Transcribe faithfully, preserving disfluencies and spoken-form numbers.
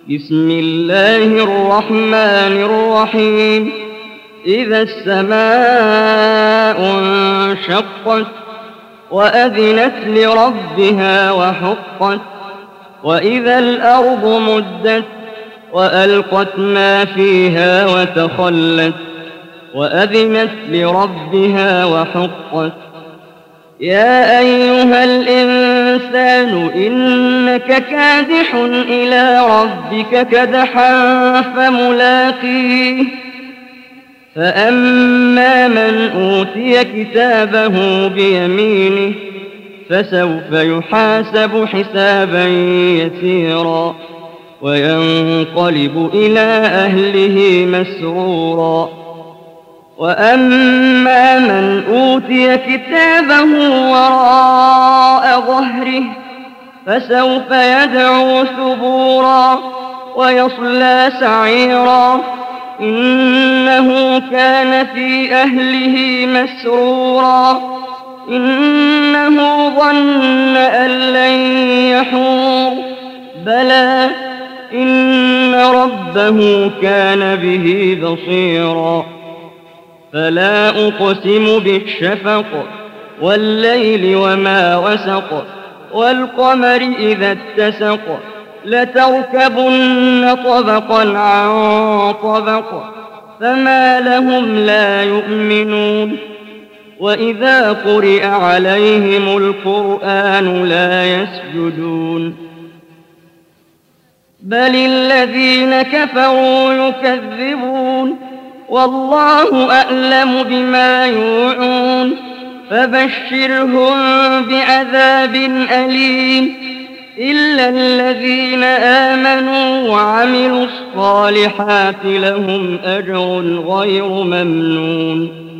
بسم الله الرحمن الرحيم إذا السماء انشقت وأذنت لربها وحقت وإذا الأرض مدت وألقت ما فيها وتخلت وأذنت لربها وحقت يا أيها الإنسان إنك كادح إلى ربك كدحا فملاقيه فأما من أوتي كتابه بيمينه فسوف يحاسب حسابا يسيرا وينقلب إلى أهله مسرورا وأما من أوتي كتابه وراء ظهره فسوف يدعو ثبورا ويصلى سعيرا إنه كان في أهله مسرورا إنه ظن أن لن يحور بلى إن ربه كان به بصيرا فلا أقسم بالشفق والليل وما وسق والقمر إذا اتسق لتركبن طبقا عن طبق فما لهم لا يؤمنون وإذا قرئ عليهم القرآن لا يسجدون بل الذين كفروا يكذبون والله أعلم بما يوعون فبشرهم بعذاب أليم إلا الذين آمنوا وعملوا الصالحات لهم أجر غير ممنون